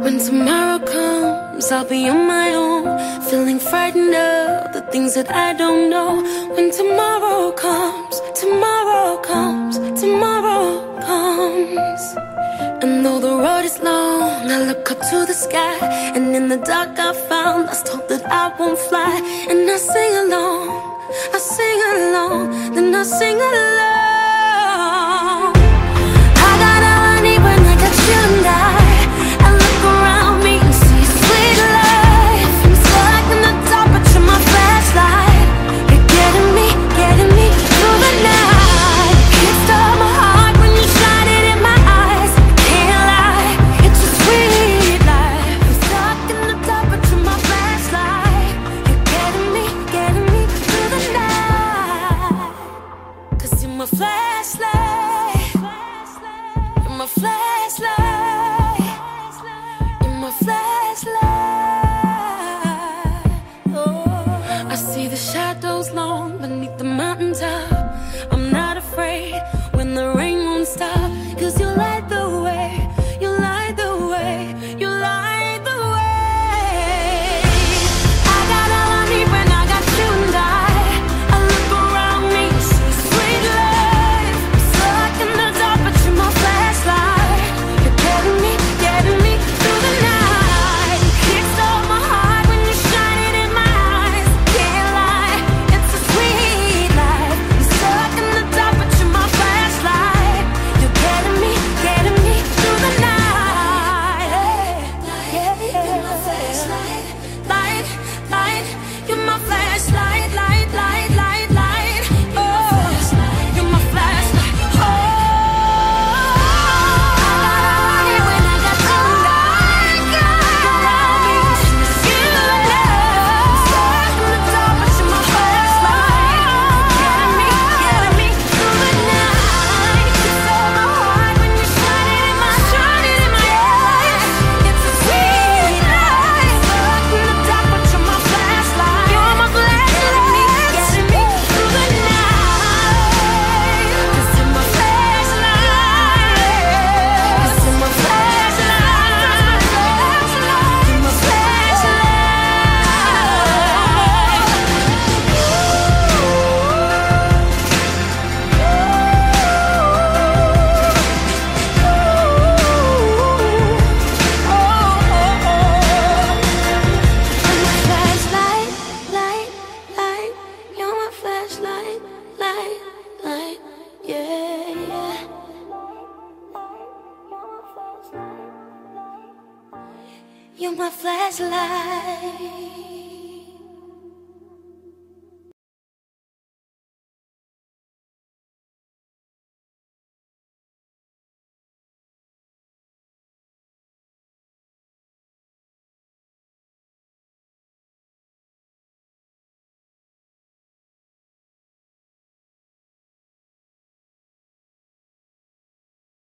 When tomorrow comes, I'll be on my own, feeling frightened of the things that I don't know. When tomorrow comes, tomorrow comes, tomorrow comes. And though the road is long, I look up to the sky, and in the dark I found lost hope that I won't fly. And I sing along, I sing along, then I sing along. I got all I need when I got you and I look around me and see sweet life. I'm stuck in the dark, but you're my flashlight. You're getting me through the night. Can't stop my heart when you shine it in my eyes. Can't lie, it's a sweet life. I'm stuck in the dark, but you're my flashlight. You're getting me through the night. 'Cause you're my flashlight. You're my flashlight. You're my flashlight. Oh, I see the shadows long beneath the mountaintop. I'm not afraid when the rain won't stop. 'Cause you light the way, you light the way, you light the way. I got all I need when I got you and I look around me and see sweet life. I'm stuck in the dark, but you're my flashlight. You're getting me through the night. Can't stop my heart when you shine it in my eyes. Can't lie, it's a sweet life. I'm stuck in the dark, but you're my flashlight. You're getting me through the night. Yeah, yeah. You're my flashlight, light, light. You're my flashlight, light, light, light, light. Oh, you're my flashlight. Oh, when I got you and I around me, you love. Stuck in the dark, but you're my flashlight. Getting me through the night. You stole my heart when you shine it in my eyes. It's a sweet life. Stuck in the dark, but you're my flashlight. You're my flashlight. Getting me through the night. 'Cause you're my flashlight. 'Cause you're my flashlight. You're my flashlight, light, light. You're my flashlight, light, light. Yeah, yeah. You're my flashlight.